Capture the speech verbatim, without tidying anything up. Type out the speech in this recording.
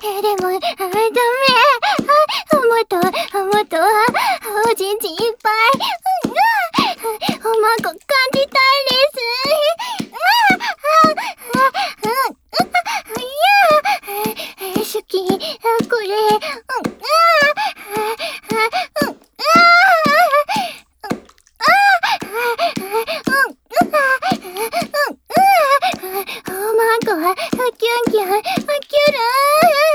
え、でも、あ、ダメ。あ、もっと、もっと、おちんちんいっぱい。うん、おまんこ感じたいです。あ、あ、あ、うん、いや、好き、これ、うん、あ、あ、うん、あ、おまんこはキュンキュンキュルン。